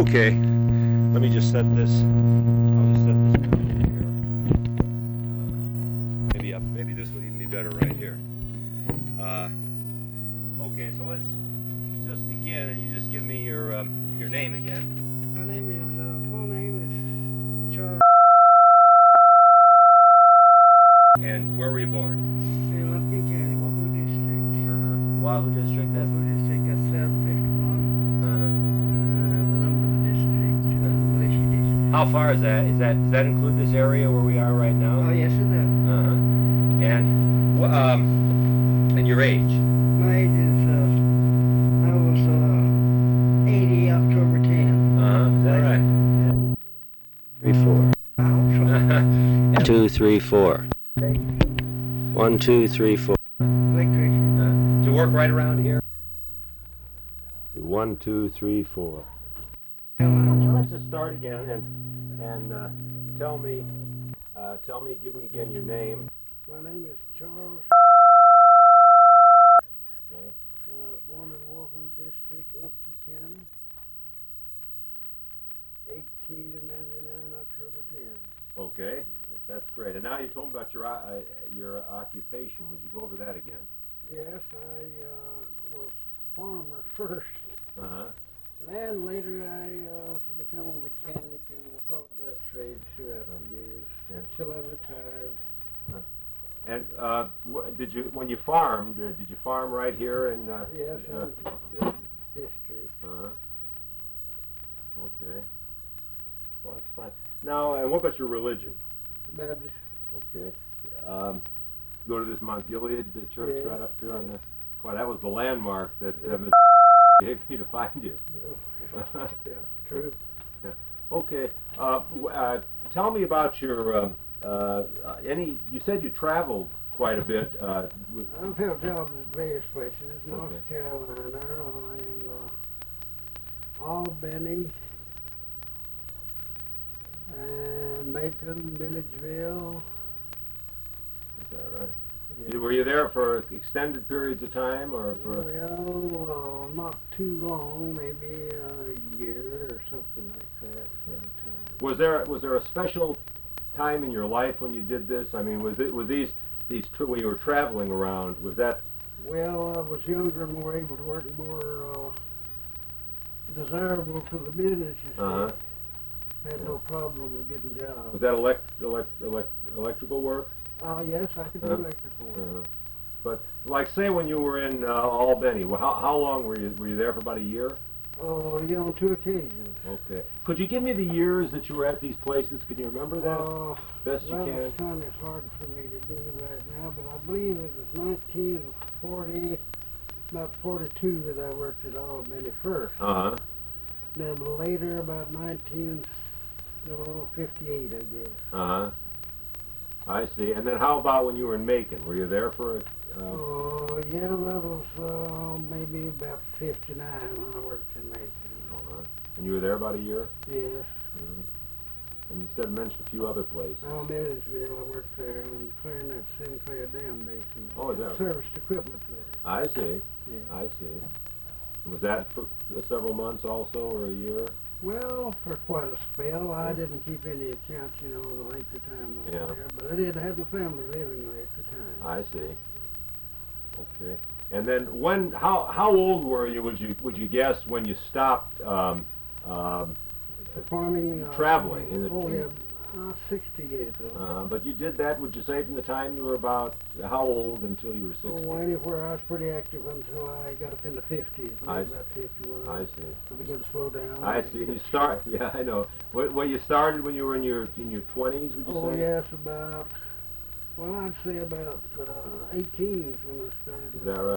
Okay, let me just set this. I'll just set this down here. Maybe this would even be better right here. Okay, so let's just begin, and you just give me your name again. My name is, full name is Charles. And where were you born? In Lumpkin County, Wahoo District. Wahoo District. That's Wahoo District, that's 751. The number of the district, militia district. How far is that? Does that include this area where we are right now? Oh, yes, it does. And your age? My age is, I was 80 October 10. Is that right? 3, 4. I hope so. 1, 2, 3, 4. 1, 2, 3, 4. Electrician. To work right around here. 1, 2, 3, 4. Let's just start again and tell me, give me again your name. My name is Charles. Okay. And I was born in Wahoo District, Lumpkin County. 1899 October 10. Okay, that's great. And now you told me about your occupation. Would you go over that again? Yes, I was farmer first. Then later I became a mechanic and followed that trade throughout the years until I retired. And when you farmed, did you farm right here in? Yes, in this district. Okay. Well, that's fine. Now, and what about your religion? Baptist. Okay. Go to this Mount Gilead church right up here on the. Well, that was the landmark that gave me to find you. Yeah, true. Yeah. Okay. Tell me about your You said you traveled quite a bit. I've held jobs at various places: North Carolina and Albany and Macon, Milledgeville. Is that right? Yeah. Were you there for extended periods of time, or for? Well, not too long, maybe a year or something like that. Sometime. Was there a special time in your life when you did this? I mean, was these when you were traveling around? Was that? Well, I was younger and more able to work, more desirable to the business. You see. Had no problem with getting jobs. Was that electrical work? Yes, I could do electrical work. But like, say, when you were in Albany, well, how long were you there? For about a year? Oh, yeah, on 2 occasions. Okay. Could you give me the years that you were at these places? Can you remember that? Best you can. That's kind of hard for me to do right now, but I believe it was 1940, about 42 that I worked at Albany first. Then later, about 1958, I guess. I see. And then how about when you were in Macon? Were you there for Oh, yeah, that was maybe about 59 when I worked in Macon. And you were there about a year? Yes. And you said mentioned a few other places. Milledgeville, I worked there and clearing that Sinclair Dam basin. Oh, is that? Serviced equipment there. I see. Yeah. I see. And was that for several months also, or a year? Well, for quite a spell. I didn't keep any accounts, the length of time I was there. But I did have my family living there at the time. I see. Okay. And then how old were you? Would you guess when you stopped farming? Traveling. 60 years old. But you did that, would you say, from the time you were about how old until you were 60? Oh, anywhere. I was pretty active until I got up in the 50s. About 51. I see. I began to slow down. I see. You start. Yeah, I know. What you started when you were in your 20s? Would you say? Oh, yes, about. Well, I'd say about 18 is when I started. Is that right?